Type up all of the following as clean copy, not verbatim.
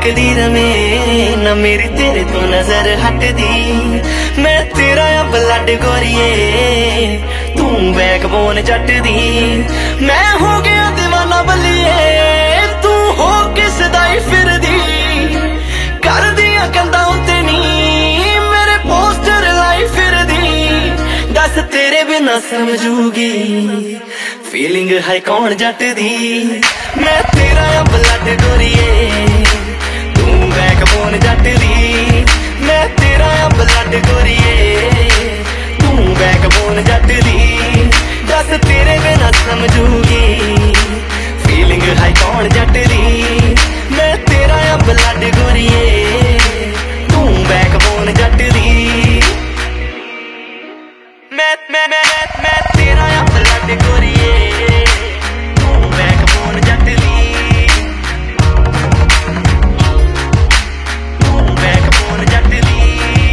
तकदी रवे ना मेरी तेरे तो नजर हटदी। मैं तेरा आ ब्लड गोरिए तू बैकबोन जट दी। मैं हो गया दीवाना बलिए तू हो किस दाई फिरदी। कर दिया कंधा उत्ते नी मेरे पोस्टर लाई फिरदी। दस तेरे बिना समझूगी फीलिंग है कौन जट दी। मैं तेरा आ ब्लड गोरिए तू बैकबोन जट दी। मैं तेरा आ ब्लड गोरिए तू बैकबोन जट दी। दस तेरे बिना समझूगी फीलिंग है कौन जट दी। मैं तेरा आ ब्लड गोरिए तू बैकबोन जट दी। मैं तेरा आ ब्लड गोरिए तू बैकबोन जट दी। तू बैकबोन जट दी।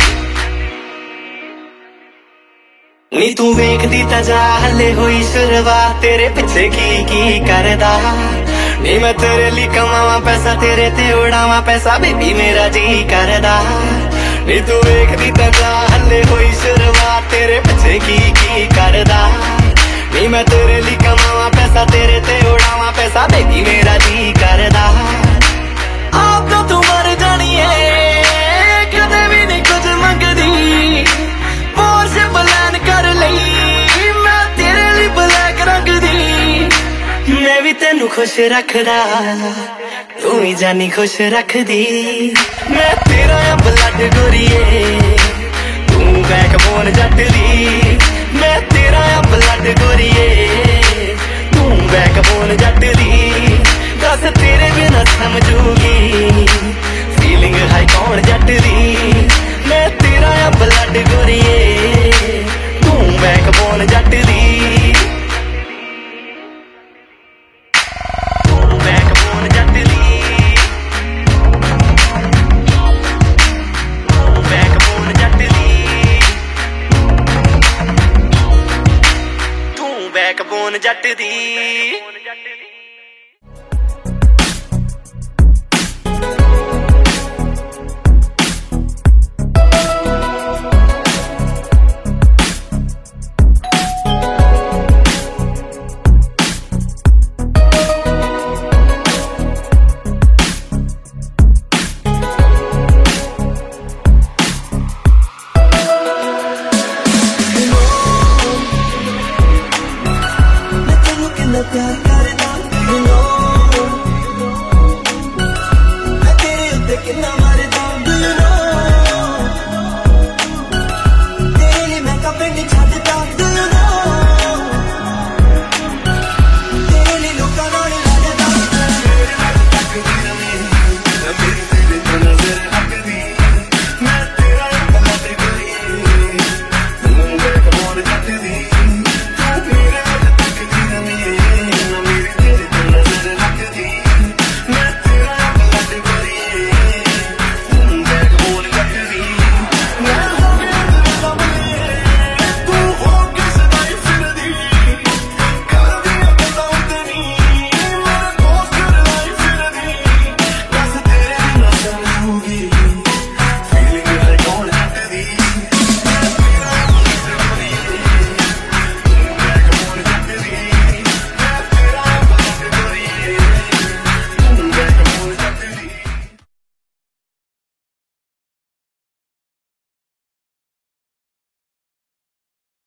नी तू वेखदी तां जा हले होई शुरुआत तेरे पिछे की करदा। नी मैं तेरे लिए कमावां पैसा तेरे ते उड़ावां पैसा बेबी मेरा जी करदा। नी तू वेखदी तां जा हले होई शुरुआत तेरे पिछे की करदा। नी मैं तेरे लिए कमावां पैसा तेरे ते उड़ावां पैसा बेबी मेरा जी करदा। आप तो तू मर जानी है कदे भी नहीं कुछ मंगदी। पोर्श प्लान कर लई मैं तेरे लिए ब्लैक रंग दी। मैं भी तेनू खुश रखदा तू ही जानी खुश रखदी। मैं तेरा आ ब्लड गोरिए तू बैकबोन जट दी। मैं तेरा आ ब्लड गोरिए तू बैकबोन जट दी। दस तेरे बिना समझूगी फीलिंग है कौन जट दी। मैं तेरा आ ब्लड गोरिए तू बैकबोन जट दी। तू बैकबोन जट दी। तू बैकबोन जट दी। तू बैकबोन जट दी। प्यार करदा मैं तेरे उत्ते किन्ना